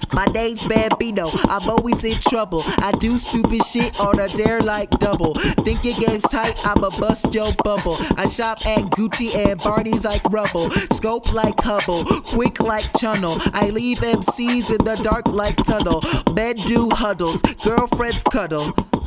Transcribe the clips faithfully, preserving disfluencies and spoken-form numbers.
My name's Bambino, I'm always in trouble. I do stupid shit on a dare like double. Think your game's tight, I'ma bust your bubble. I shop at Gucci and Barney's like rubble. Scope like Hubble, quick like Channel. I leave M Cs in the dark like tunnel. Men do huddles, girlfriends cuddle.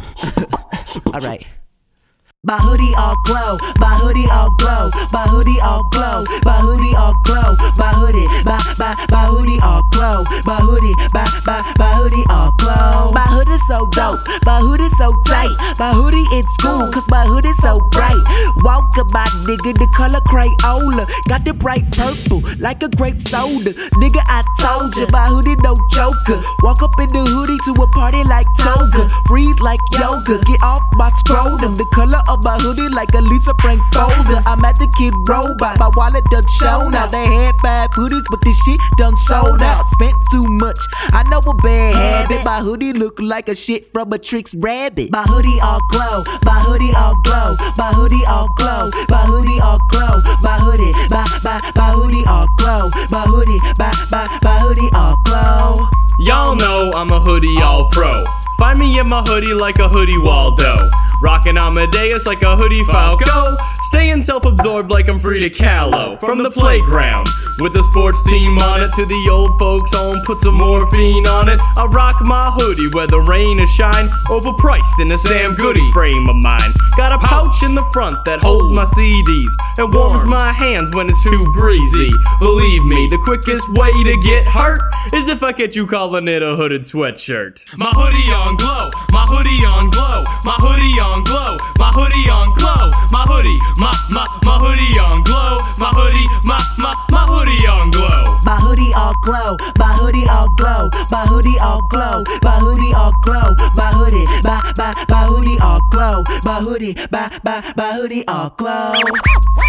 Alright. My hoodie all glow, my hoodie all glow, my hoodie all glow, my hoodie all glow, my hoodie, my, my, my hoodie all glow, my hoodie, my, my, my hoodie all glow. My hood is so dope, my hood is so tight, my hoodie in school, cause my hood is so bright. Walk my nigga, the color Crayola, got the bright purple, like a grape soda. Nigga, I told ya, my hoodie no joker. Walk up in the hoodie to a party like toga, breathe like yoga, get off my scrotum, the color of my hoodie like a Lisa Frank folder. I'm at the Kid Robot, my wallet done shown out. They had five hoodies, but this shit done sold out. Spent too much, I know a bad habit. My hoodie look like a shit from a Trix rabbit. My hoodie all glow, my hoodie all glow, my hoodie all glow, my hoodie all glow, my hoodie, my, my, my hoodie all glow, my hoodie, my, my, my hoodie all glow. Y'all know I'm a hoodie all pro. Find me in my hoodie like a hoodie Waldo. Rockin' Amadeus like a hoodie Falco. Staying self-absorbed like I'm Frida Kahlo. From the playground, with the sports team on it, to the old folks home, put some morphine on it. I rock my hoodie whether rain or shine, overpriced in a Sam Goody frame of mine. Got a pouch in the front that holds my C Ds and warms my hands when it's too breezy. Believe me, the quickest way to get hurt is if I catch you calling it a hooded sweatshirt. My hoodie on glow, my hoodie on glow, my hoodie on glow, my hoodie on glow, my hoodie, my, my, my hoodie on glow, my hoodie, my, my, my hoodie on glow. My hoodie all glow, my hoodie all glow, my hoodie all glow, my hoodie all glow, my hoodie, my, my, my hoodie all glow, my hoodie, my, my, my hoodie all glow.